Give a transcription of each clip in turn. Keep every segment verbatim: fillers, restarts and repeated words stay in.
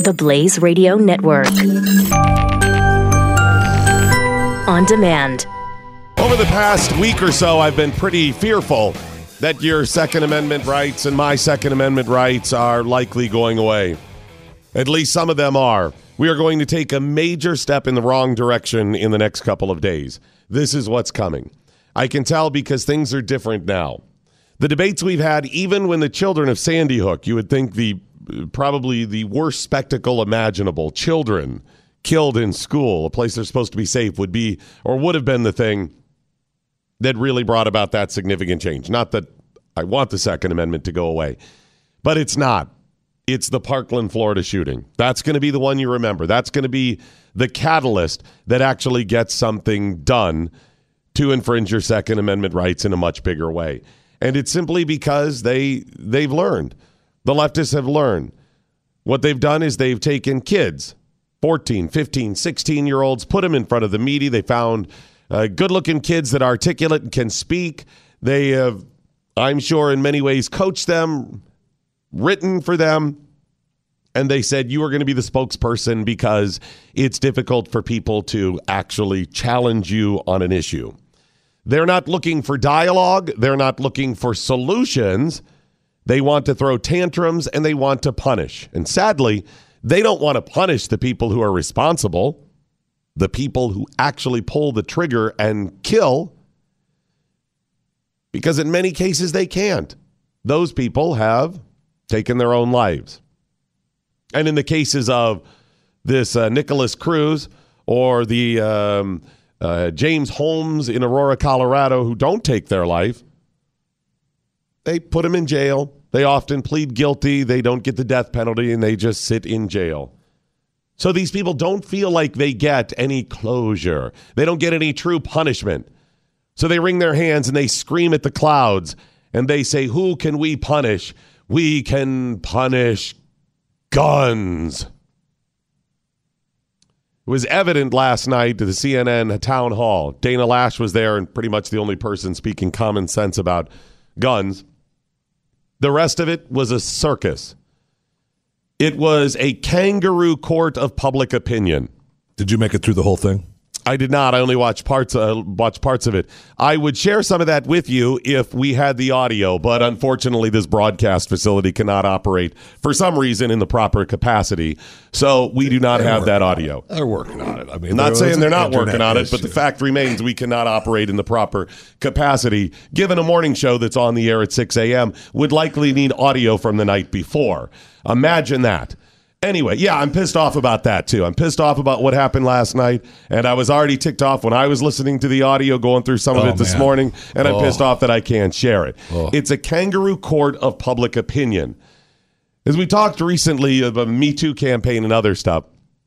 The Blaze Radio Network. On demand. Over the past week or so, I've been pretty fearful that your Second Amendment rights and my Second Amendment rights are likely going away. At least some of them are. We are going to take a major step in the wrong direction in the next couple of days. This is what's coming. I can tell because things are different now. The debates we've had, even when the children of Sandy Hook, you would think the probably the worst spectacle imaginable, children killed in school, a place they're supposed to be safe, would be or would have been the thing that really brought about that significant change. Not that I want the Second Amendment to go away, but it's not. It's the Parkland, Florida shooting. That's going to be the one you remember. That's going to be the catalyst that actually gets something done to infringe your Second Amendment rights in a much bigger way. And it's simply because they, they've learned. The leftists have learned. What they've done is they've taken kids, fourteen, fifteen, sixteen-year-olds, put them in front of the media. They found uh, good-looking kids that are articulate and can speak. They have, I'm sure, in many ways coached them, written for them, and they said, you are going to be the spokesperson because it's difficult for people to actually challenge you on an issue. They're not looking for dialogue. They're not looking for solutions. They want to throw tantrums, and they want to punish. And sadly, they don't want to punish the people who are responsible, the people who actually pull the trigger and kill, because in many cases they can't. Those people have taken their own lives. And in the cases of this uh, Nicholas Cruz or the um, uh, James Holmes in Aurora, Colorado, who don't take their life, they put them in jail. They often plead guilty. They don't get the death penalty, and they just sit in jail. So these people don't feel like they get any closure. They don't get any true punishment. So they wring their hands and they scream at the clouds, and they say, who can we punish? We can punish guns. It was evident last night to the C N N town hall. Dana Lash was there and pretty much the only person speaking common sense about guns. The rest of it was a circus. It was a kangaroo court of public opinion. Did you make it through the whole thing? I did not. I only watched parts, uh, watched parts of it. I would share some of that with you if we had the audio, but unfortunately this broadcast facility cannot operate for some reason in the proper capacity, so we do not they're have that on audio. It. They're working on it. I mean, I'm not saying they're not working on it, issue. but the fact remains we cannot operate in the proper capacity. Given a morning show that's on the air at six a.m., would likely need audio from the night before. Imagine that. Anyway, yeah, I'm pissed off about that, too. I'm pissed off about what happened last night, and I was already ticked off when I was listening to the audio, going through some of oh, it this man. morning, and I'm oh. pissed off that I can't share it. Oh. It's a kangaroo court of public opinion. As we talked recently about the Me Too campaign and other stuff,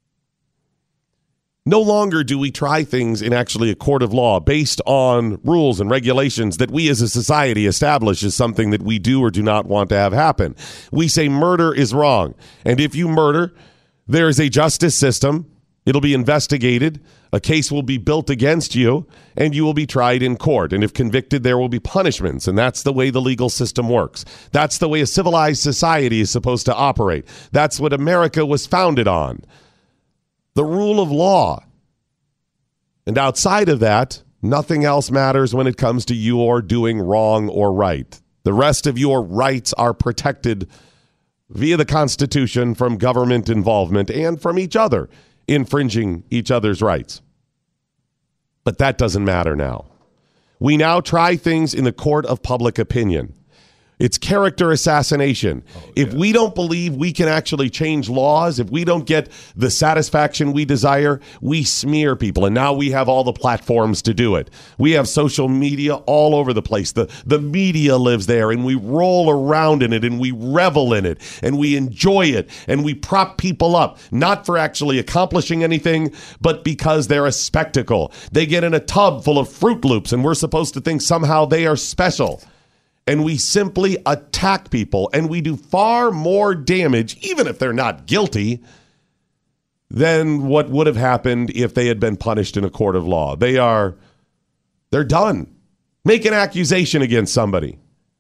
no longer do we try things in actually a court of law based on rules and regulations that we as a society establish as something that we do or do not want to have happen. We say murder is wrong. And if you murder, there is a justice system. It'll be investigated. A case will be built against you, and you will be tried in court. And if convicted, there will be punishments. And that's the way the legal system works. That's the way a civilized society is supposed to operate. That's what America was founded on. The rule of law. And outside of that, nothing else matters when it comes to your doing wrong or right. The rest of your rights are protected via the Constitution from government involvement and from each other infringing each other's rights. But that doesn't matter now. We now try things in the court of public opinion. It's character assassination. Oh, yeah. If we don't believe we can actually change laws, if we don't get the satisfaction we desire, we smear people. And now we have all the platforms to do it. We have social media all over the place. The, the media lives there, and we roll around in it, and we revel in it, and we enjoy it, and we prop people up, not for actually accomplishing anything, but because they're a spectacle. They get in a tub full of Fruit Loops, and we're supposed to think somehow they are special. And we simply attack people, and we do far more damage, even if they're not guilty, than what would have happened if they had been punished in a court of law. They are, they're done. Make an accusation against somebody.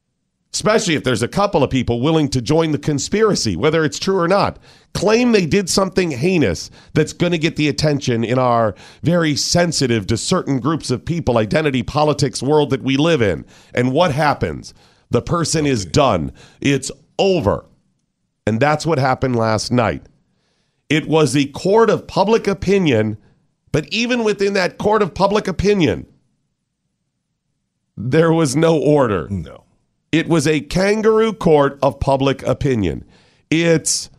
especially if there's a couple of people willing to join the conspiracy, whether it's true or not, claim they did something heinous that's going to get the attention in our very sensitive to certain groups of people, identity politics world that we live in. And what happens? The person is done. It's over. And that's what happened last night. It was the court of public opinion, but even within that court of public opinion, there was no order. No. It was a kangaroo court of public opinion. It's,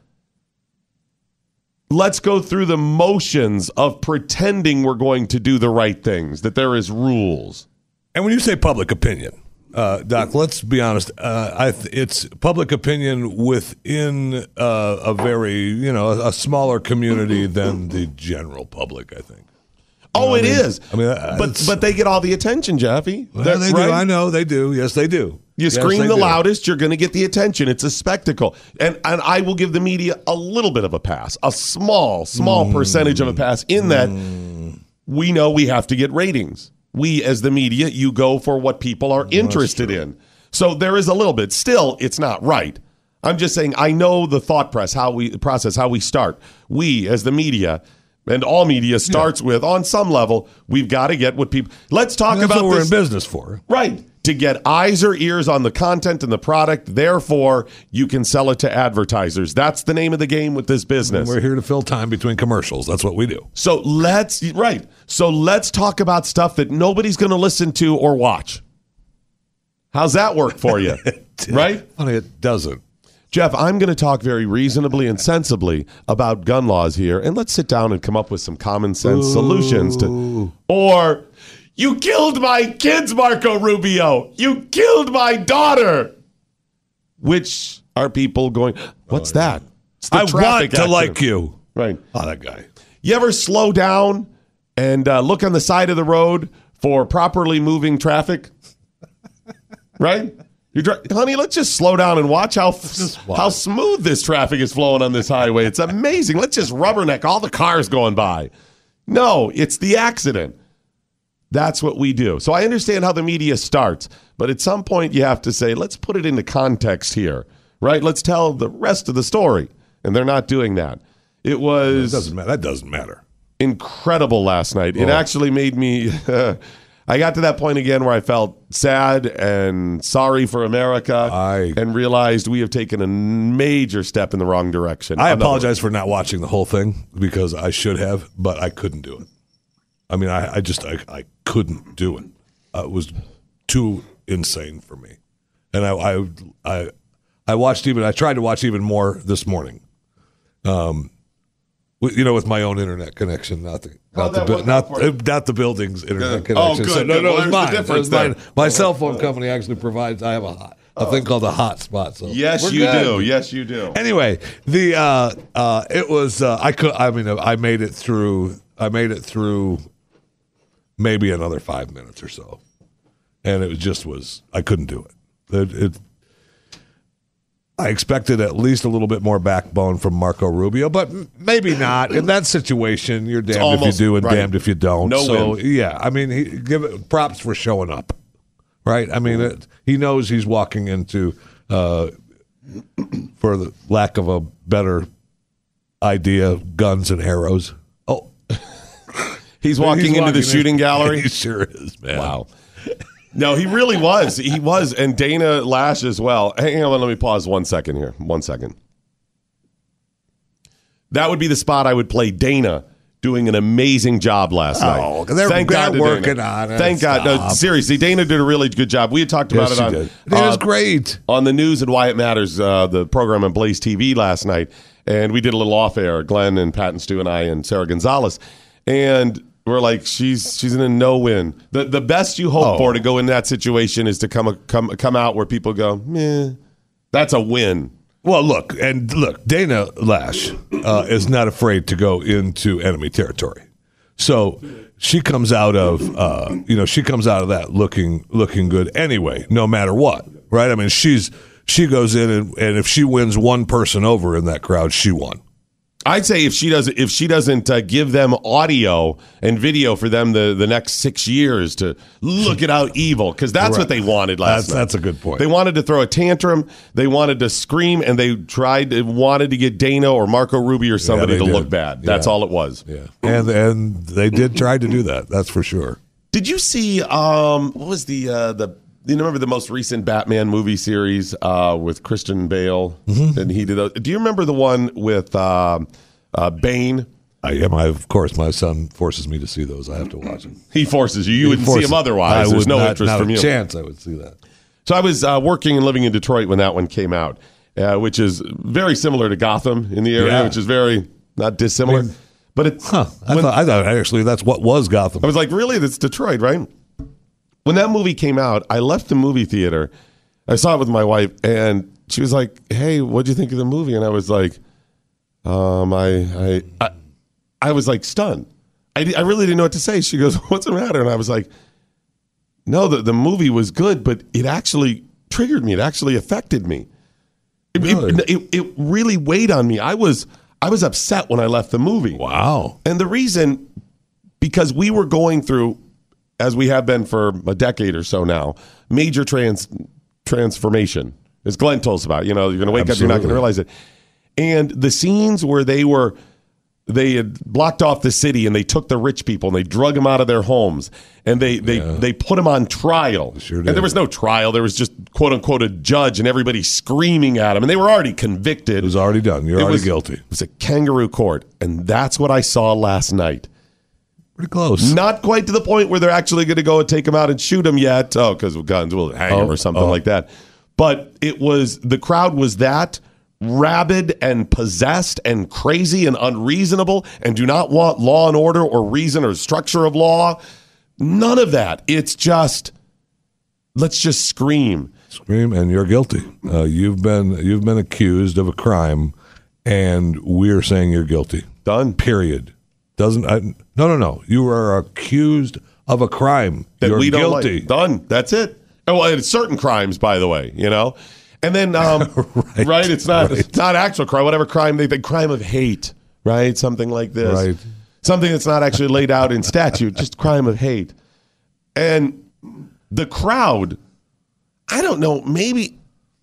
let's go through the motions of pretending we're going to do the right things, that there is rules. And when you say public opinion, uh, Doc, let's be honest. Uh, I th- it's public opinion within uh, a very, you know, a, a smaller community than the general public, I think. Oh, it I mean, is. I mean, uh, but but they get all the attention, Jeffy. Well, That- they right? do. I know they do. Yes, they do. You Yes, scream they the do. loudest, you're going to get the attention. It's a spectacle. And and I will give the media a little bit of a pass, a small, small Mm. percentage of a pass in that Mm. we know we have to get ratings. We, as the media, you go for what people are interested in. So there is a little bit. Still, it's not right. I'm just saying I know the thought press, how we process, how we start. We, as the media, and all media starts with, on some level, we've got to get what people... Let's talk That's about what we're this. in business for. Right. To get eyes or ears on the content and the product. Therefore, you can sell it to advertisers. That's the name of the game with this business. We're here to fill time between commercials. That's what we do. So let's, right. So let's talk about stuff that nobody's going to listen to or watch. How's that work for you? Right? Funny, it doesn't. Jeff, I'm going to talk very reasonably and sensibly about gun laws here, and let's sit down and come up with some common sense Ooh. solutions to. Or, you killed my kids, Marco Rubio. You killed my daughter. Which are people going, what's Oh, yeah. that? It's the I want traffic to accident. like you. Right. Oh, that guy. You ever slow down and uh, look on the side of the road for properly moving traffic? Right? You're dri- honey, let's just slow down and watch how watch. how smooth this traffic is flowing on this highway. It's amazing. Let's just rubberneck all the cars going by. No, it's the accident. That's what we do. So I understand how the media starts, but at some point you have to say, let's put it into context here, right? Let's tell the rest of the story. And they're not doing that. It was That doesn't matter. That doesn't matter. incredible last night. It Oh. actually made me... I got to that point again where I felt sad and sorry for America I- and realized we have taken a major step in the wrong direction. I Another- apologize for not watching the whole thing because I should have, but I couldn't do it. I mean, I, I just I, I couldn't do it. Uh, it was too insane for me, and I, I I I watched even. I tried to watch even more this morning. Um, with, you know, with my own internet connection, not the not the that bu- worked not out for you? uh, not the building's internet Good. Oh, connection. good, So, no, good. no, Well, it's there's the mine. difference It's mine. then. My cell phone company actually provides. I have a hot, a thing called a hotspot. So Yes, we're you good. do. Yes, you do. Anyway, the uh, uh, it was uh, I could I mean I made it through I made it through maybe another five minutes or so, and it was just was I couldn't do it. It, it. I expected at least a little bit more backbone from Marco Rubio, but m- maybe not. In that situation, you're damned almost- if you do and right. damned if you don't. No so win. yeah, I mean, he, give it props for showing up, right? I mean, it, he knows he's walking into. Uh, for the lack of a better idea, guns and arrows. Oh, He's walking He's into walking the in- shooting gallery. He sure is, man. Wow. No, he really was. He was. And Dana Lash as well. Hang on, let me pause one second here. One second. That would be the spot I would play Dana doing an amazing job last night. Oh, they're- Thank they're God to working Dana. on it. Thank God. No, Stop. seriously, Dana did a really good job. We had talked about Yes, it he on, did. It was uh, great. on the news and Why It Matters, uh, the program on Blaze T V last night. And we did a little off air, Glenn and Pat and Stu and I and Sarah Gonzalez. And we're like, she's she's in a no win. The the best you hope Oh. for to go in that situation is to come come come out where people go, meh. That's a win. Well, look, and look, Dana Lash uh, is not afraid to go into enemy territory. So she comes out of, uh, you know, she comes out of that looking looking good anyway, no matter what, right? I mean, she's she goes in and, and if she wins one person over in that crowd, she won. I'd say if she doesn't if she doesn't uh, give them audio and video for them the, the next six years to look at how evil, because that's Right. what they wanted last That's, night. that's a good point. They wanted to throw a tantrum. They wanted to scream, and they tried to, wanted to get Dana or Marco Rubio or somebody they to did. look bad. That's Yeah. all it was. Yeah, and and they did try to do that. That's for sure. Did you see um, what was the uh, the you remember the most recent Batman movie series uh, with Christian Bale Mm-hmm. and he did those? Do you remember the one with uh, uh, Bane? I am. I, of course, my son forces me to see those. I have to watch them. He forces you. You wouldn't see Forces- him otherwise. I There's would no not, interest not from a you. chance I would see that. So I was uh, working and living in Detroit when that one came out, uh, which is very similar to Gotham in the area, Yeah. which is very not dissimilar. I mean, but it, Huh? I when- thought. I thought actually that's what was Gotham. I was like, really? That's Detroit, right? When that movie came out, I left the movie theater. I saw it with my wife, and she was like, "Hey, what'd you think of the movie?" And I was like, "Um, I, I, I, I was like stunned. I, di- I really didn't know what to say." She goes, "What's the matter?" And I was like, "No, the the movie was good, but it actually triggered me. It actually affected me. It, it- Really? it, it really weighed on me. I was, I was upset when I left the movie. Wow. And the reason, because we were going through, as we have been for a decade or so now, major trans transformation. As Glenn told us about, you know, you're going to wake up, you're not going to Absolutely. realize it. And the scenes where they were, they had blocked off the city and they took the rich people and they drug them out of their homes and they they Yeah. they put them on trial. Sure and did. there was no trial. There was just quote unquote a judge and everybody screaming at them, and they were already convicted. It was already done. You're It already was- guilty. It was a kangaroo court, and that's what I saw last night. Pretty close. Not quite to the point where they're actually going to go and take him out and shoot him yet. Oh, because with guns, we'll hang him Oh, or something oh. like that. But it was, the crowd was that rabid and possessed and crazy and unreasonable and do not want law and order or reason or structure of law. None of that. It's just, let's just scream. Scream, and you're guilty. Uh, you've been you've been accused of a crime, and we're saying you're guilty. Done. Period. Doesn't I, no no no. You are accused of a crime. That you're we don't guilty. like. Done. That's it. Oh, well, it's certain crimes, by the way, you know? And then, um, right, Right, It's not right. it's not actual crime, whatever crime they think, crime of hate, right? Something like this. Right. Something that's not actually laid out in statute, just crime of hate. And the crowd, I don't know, maybe,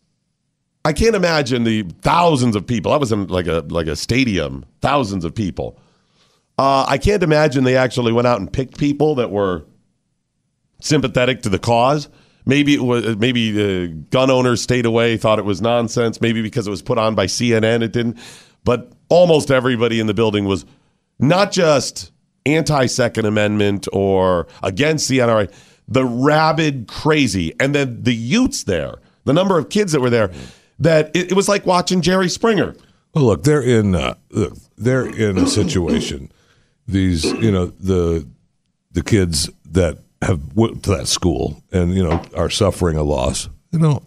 I can't imagine the thousands of people. I was in like a like a stadium, thousands of people. Uh, I can't imagine they actually went out and picked people that were sympathetic to the cause. Maybe it was maybe the gun owners stayed away, thought it was nonsense. Maybe because it was put on by C N N, it didn't. But almost everybody in the building was not just anti-Second Amendment or against the N R A, the rabid crazy. And then the youths there, the number of kids that were there, that it, it was like watching Jerry Springer. Well, look, they're in uh, look, they're in a situation. These, you know, the the kids that have went to that school and you know are suffering a loss. You know,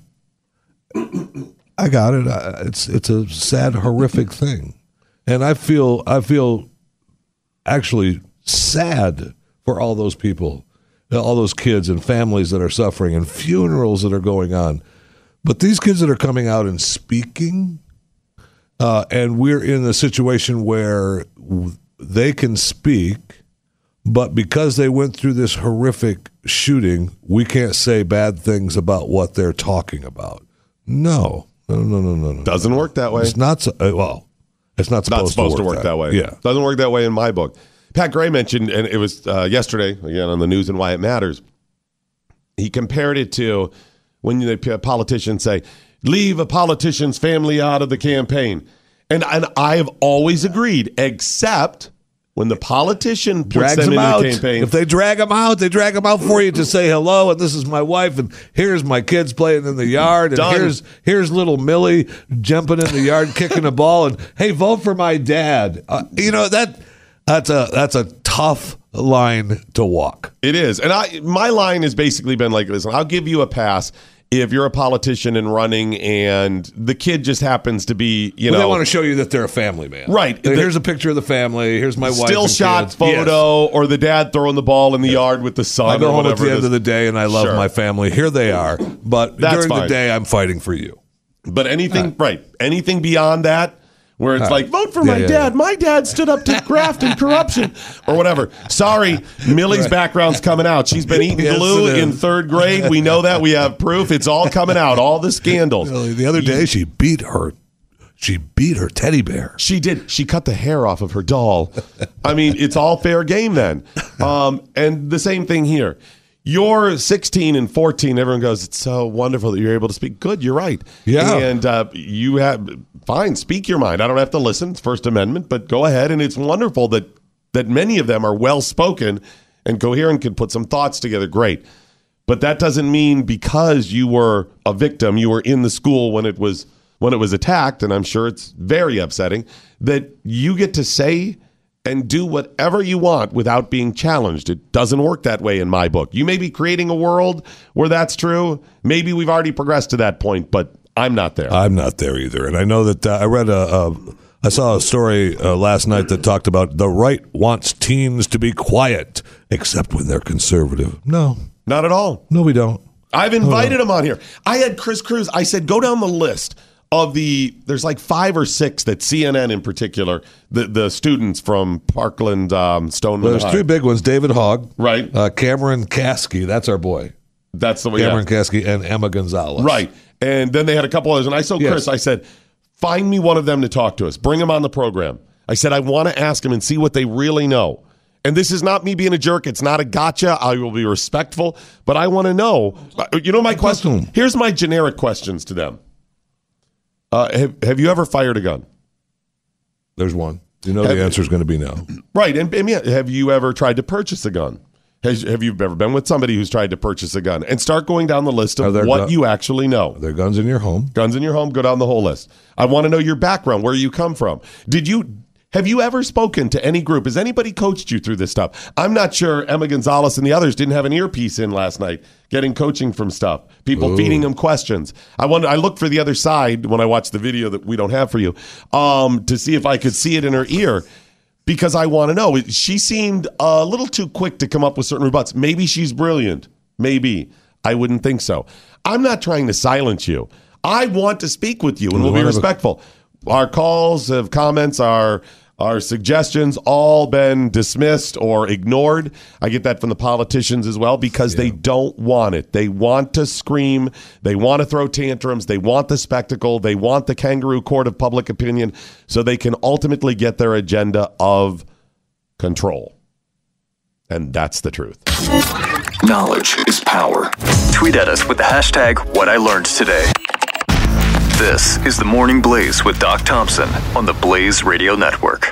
I got it. I, it's it's a sad, horrific thing, and I feel I feel actually sad for all those people, all those kids and families that are suffering, and funerals that are going on. But these kids that are coming out and speaking. Uh, and we're in a situation where w- they can speak, but because they went through this horrific shooting, we can't say bad things about what they're talking about. No, no, no, no, no, no. Doesn't work that way. It's not. So, uh, well, it's not supposed, Not supposed to to work, work that way. Yeah. Doesn't work that way in my book. Pat Gray mentioned, and it was uh, yesterday, again, on the news and why it matters. He compared it to when the politicians say, leave a politician's family out of the campaign. And, and I have always agreed, except when the politician puts Drags them them into out. the campaign. If they drag them out, they drag them out for you to say hello. And this is my wife, and here's my kids playing in the yard, and Done. here's here's little Millie jumping in the yard, kicking a ball, and hey, vote for my dad. Uh, you know that that's a that's a tough line to walk. It is. And I my line has basically been like, listen, I'll give you a pass if you're a politician and running and the kid just happens to be, you Well, know. they want to show you that they're a family man. Right. Like, The- here's a picture of the family. Here's my wife. Still and shot kids. photo Yes. or the dad throwing the ball in the yard with the son I go or home at whatever the it end is. of the day and I love Sure. my family. Here they are. But That's during fine. the day, I'm fighting for you. But anything, right, anything beyond that, where it's Uh, like, vote for yeah, my yeah, dad. yeah. My dad stood up to graft and corruption or whatever. Sorry, Millie's Right. background's coming out. She's been eating Yes, glue it is. in third grade. We know that. We have proof. It's all coming out. All the scandals. The other day, she beat her. She beat her teddy bear. She did. She cut the hair off of her doll. I mean, it's all fair game then. Um, and the same thing here. You're sixteen and fourteen. Everyone goes, it's so wonderful that you're able to speak. Good, you're right. Yeah. And uh, you have, fine, speak your mind. I don't have to listen. It's First Amendment, but go ahead. And it's wonderful that, that many of them are well-spoken and coherent, can put some thoughts together. Great. But that doesn't mean because you were a victim, you were in the school when it was when it was attacked, and I'm sure it's very upsetting, that you get to say and do whatever you want without being challenged. It doesn't work that way in my book. You may be creating a world where that's true. Maybe we've already progressed to that point, but I'm not there. I'm not there either. And I know that uh, I read a, a I saw a story uh, last night that talked about the right wants teens to be quiet, except when they're conservative. No, Not at all. no, we don't. I've invited him on here. I had Chris Cruz. I said, go down the list of the, there's like five or six that C N N in particular, the, the students from Parkland, um, Stoneman Well, there's High. three big ones. David Hogg. Right. Uh, Cameron Kasky. That's our boy. That's the way. Cameron Yeah. Kasky and Emma Gonzalez. Right. And then they had a couple others. And I told Yes. Chris, I said, find me one of them to talk to us. Bring them on the program. I said, I want to ask them and see what they really know. And this is not me being a jerk. It's not a gotcha. I will be respectful. But I want to know. You know my question? Here's my generic questions to them. Uh, have, have you ever fired a gun? There's one. You know Have- the answer is going to be no. Right. And, and yeah, have you ever tried to purchase a gun? Has, have you ever been with somebody who's tried to purchase a gun? And start going down the list Are of there what gun- you actually know. Are there guns in your home? Guns in your home, go down the whole list. I want to know your background, where you come from. Did you have you ever spoken to any group? Has anybody coached you through this stuff? I'm not sure Emma Gonzalez and the others didn't have an earpiece in last night, getting coaching from stuff. People Ooh. feeding them questions. I wonder. I looked for the other side when I watched the video that we don't have for you, um, to see if I could see it in her ear. Because I want to know. She seemed a little too quick to come up with certain rebuts. Maybe she's brilliant. Maybe. I wouldn't think so. I'm not trying to silence you. I want to speak with you, and we'll be respectful. Our calls, of comments, our our suggestions, all been dismissed or ignored. I get that from the politicians as well because they don't want it. They want to scream. They want to throw tantrums. They want the spectacle. They want the kangaroo court of public opinion so they can ultimately get their agenda of control. And that's the truth. Knowledge is power. Tweet at us with the hashtag WhatILearnedToday. This is the Morning Blaze with Doc Thompson on the Blaze Radio Network.